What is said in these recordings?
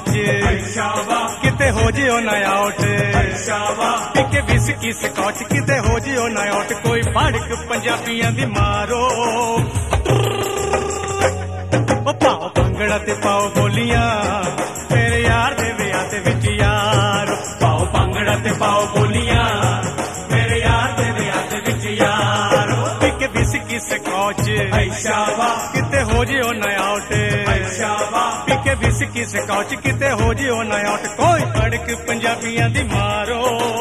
कौच किते हो जियो ना आउट पिके विस्की स्कॉच किते हो जियो ना आउट कोई भड़क पंजाबियां दी मारो पाओ भंगड़ा ते पाओ बोलियां मेरे यार दे विआह दे विच यार पाओ भंगड़ा ते पाओ बोलियां मेरे यार दे विआह दे विच यार पिके विस्की स्कॉच किते हो जियो ना आउट पिके विस्की स्कॉच किते हो जियो ना आउट कोई भड़क पंजाबियां दी मारो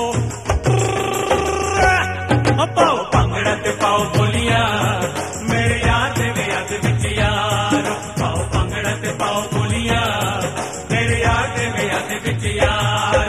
पाओ भंगड़ा ते पाओ बोलियां मेरे यार दे विआह दे विच यार पाओ भंगड़ा ते पाओ बोलियां मेरे यार दे विआह दे विच यार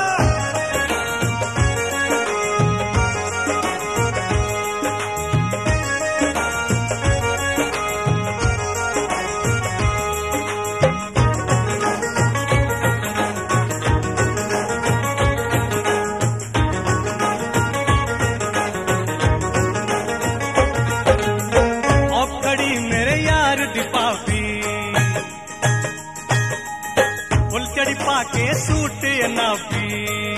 फुलचड़ी पाके सूट नापी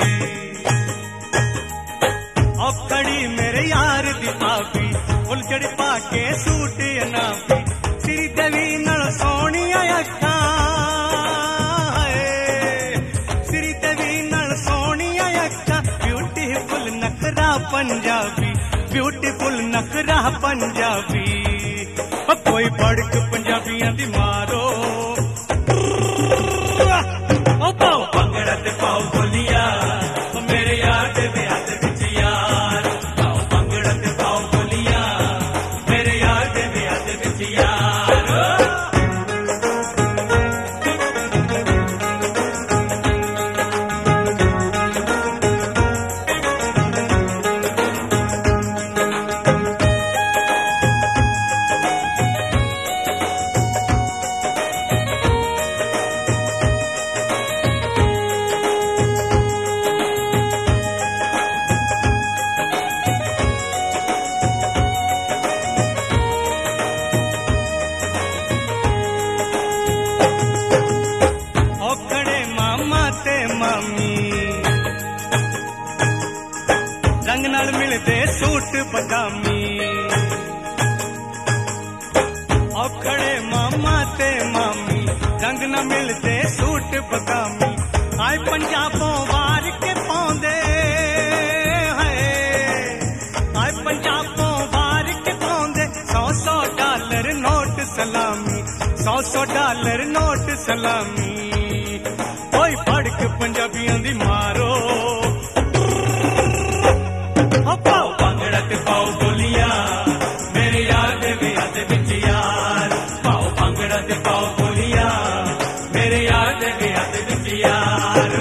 औखड़ी मेरे यार दी पापी फुलचड़ी पाके सूट नापी श्री देवी नल सोनिया अखा श्री देवी नल सोनिया अखा ब्यूटीफुल नखरा पंजाबी ब्यूटीफुल नखरा पंजाबी कोई भड़क पंजाबियां दी मारो पाओ भंगड़ा ते पाओ बोलियां मेरे यार दे विआह दे विच यार पाओ भंगड़ा ते पाओ बोलियां मेरे यार दे विआह दे विच यार रंग नाल मिलदे सूट बदामी औखड़े मामा ते मामी रंग नाल मिलदे सूट बदामी आए पंजाबों वार के पाउंदे आए पंजाबों वार के पाउंदे $100 नोट सलामी $100 नोट सलामी कोई भड़क पंजाबियां दी मारो पाओ भंगड़ा ते पाओ बोलियां मेरे यार दे विआह दे विच यार पाओ भंगड़ा ते पाओ बोलियां मेरे यार दे विआह दे विच यार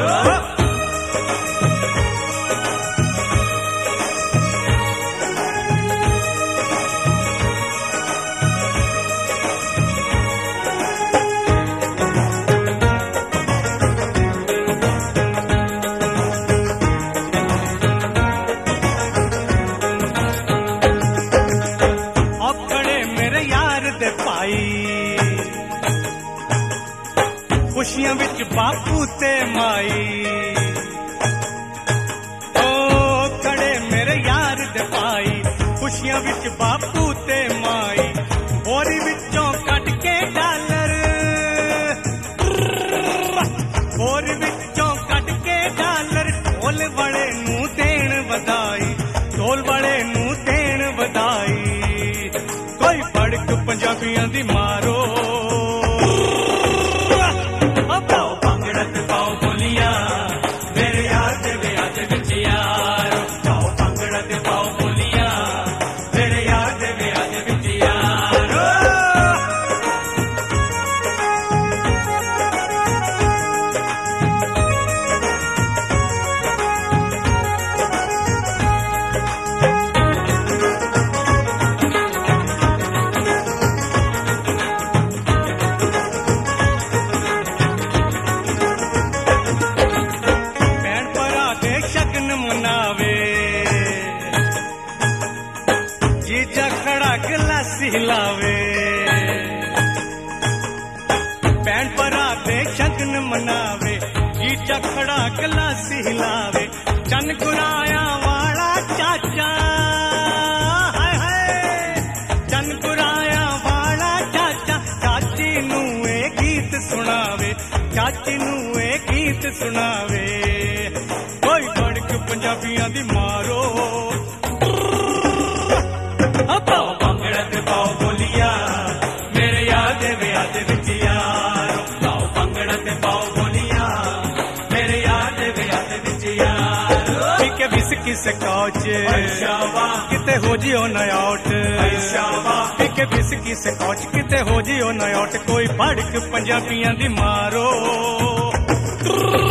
खुशियां विच बापू ते माई ओ खड़े मेरे यार दे भाई खुशियां विच बापू ते माई बोरी विचों कट के डॉलर बोरी विचों कट के डॉलर ढोल वाले नूं देण बधाई ढोल वाले नूं देण बधाई कोई भड़क पंजाबियां दी मारो पाओ भंगड़ा ते पाओ बोलियां मेरे यार दे विआह दे विच यार पाओ भंगड़ा ते पाओ बोलियां मेरे यार दे विआह दे विच यार ਜਾ ਖੜਾ ਗਲਾਸੀ ਹਿਲਾਵੇ ਚੰਨ ਗੁਰਾਇਆ ਵਾਲਾ ਚਾਚਾ ਹਾਏ ਹਾਏ ਚੰਨ ਗੁਰਾਇਆ ਵਾਲਾ ਚਾਚਾ ਚਾਚੀ ਨੂੰ ਇਹ ਗੀਤ ਸੁਣਾਵੇ ਚਾਚੀ ਨੂੰ ਇਹ ਗੀਤ ਸੁਣਾਵੇ ਕੋਈ ਕੜਕ ਪੰਜਾਬੀਆਂ ਦੀ ਮਾਰੋ ਪਾਓ ਭੰਗੜਾ ਤੇ ਪਾਓ ਬੋਲੀਆਂ ਮੇਰੇ ਯਾਰ ਦੇ ਵਿਆਹ ਦੇ ਵਿੱਚ ਯਾਰ ਪਾਓ ਭੰਗੜਾ ਤੇ ਪਾਓ ਬੋਲੀਆਂ ਮੇਰੇ ਯਾਰ ਦੇ ਵਿਆਹ ਦੇ ਵਿੱਚ ਯਾਰ ਪੀ ਕੇ ਵਿਸਕੀ ਸਕੌਚ ਕਿਤੇ ਹੋ ਜਿਓ ਨਾ ਆਊਟ ਪੀ ਕੇ ਵਿਸਕੀ ਸਕੌਚ ਕਿਤੇ ਹੋ ਜਿਓ ਨਾ ਆਊਟ ਕੋਈ ਭੜਕ ਪੰਜਾਬੀਆਂ ਦੀ ਮਾਰੋ